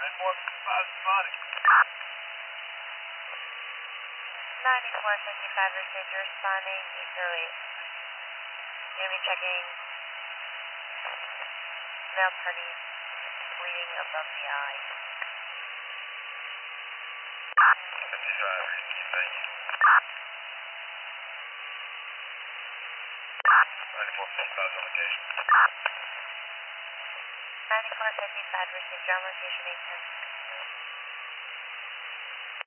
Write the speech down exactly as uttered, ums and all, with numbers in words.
ninety-four fifty-five, received, you're responding eight zero eight. You're going to be checking male party bleeding above the eye. fifty-five, received, thank you. ninety-four fifty-five on location. ninety-four fifty-five, received, your on location eight ten.